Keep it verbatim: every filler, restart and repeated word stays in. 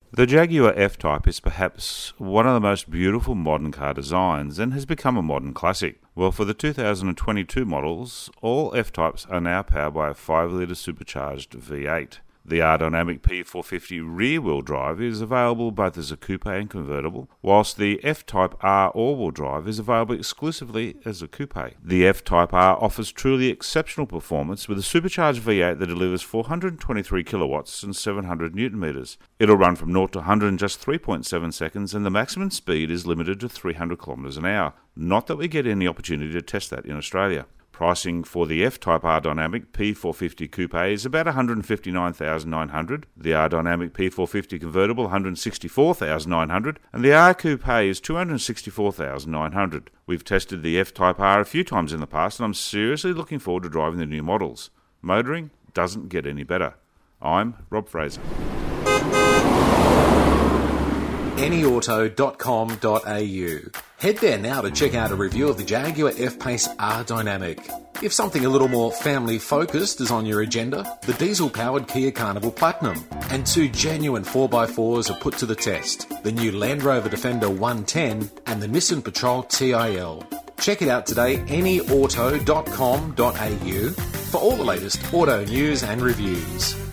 The Jaguar F-Type is perhaps one of the most beautiful modern car designs and has become a modern classic. Well, for the two thousand twenty-two models, all F-Types are now powered by a five litre supercharged V eight. The R-Dynamic P four fifty rear-wheel drive is available both as a coupe and convertible, whilst the F-Type R all-wheel drive is available exclusively as a coupe. The F-Type R offers truly exceptional performance with a supercharged V eight that delivers four hundred twenty-three kilowatts and seven hundred newton meters. It'll run from zero to one hundred in just three point seven seconds, and the maximum speed is limited to three hundred kilometres an hour. Not that we get any opportunity to test that in Australia. Pricing for the F-Type R-Dynamic P four fifty Coupe is about one hundred fifty-nine thousand nine hundred dollars, the R-Dynamic P four fifty Convertible one hundred sixty-four thousand nine hundred dollars, and the R-Coupe is two hundred sixty-four thousand nine hundred dollars. We've tested the F-Type R a few times in the past, and I'm seriously looking forward to driving the new models. Motoring doesn't get any better. I'm Rob Fraser. any auto dot com dot a u. Head there now to check out a review of the Jaguar F-Pace R-Dynamic. If something a little more family-focused is on your agenda, the diesel-powered Kia Carnival Platinum and two genuine four by fours are put to the test, the new Land Rover Defender one ten and the Nissan Patrol T I L. Check it out today, any auto dot com dot a u, for all the latest auto news and reviews.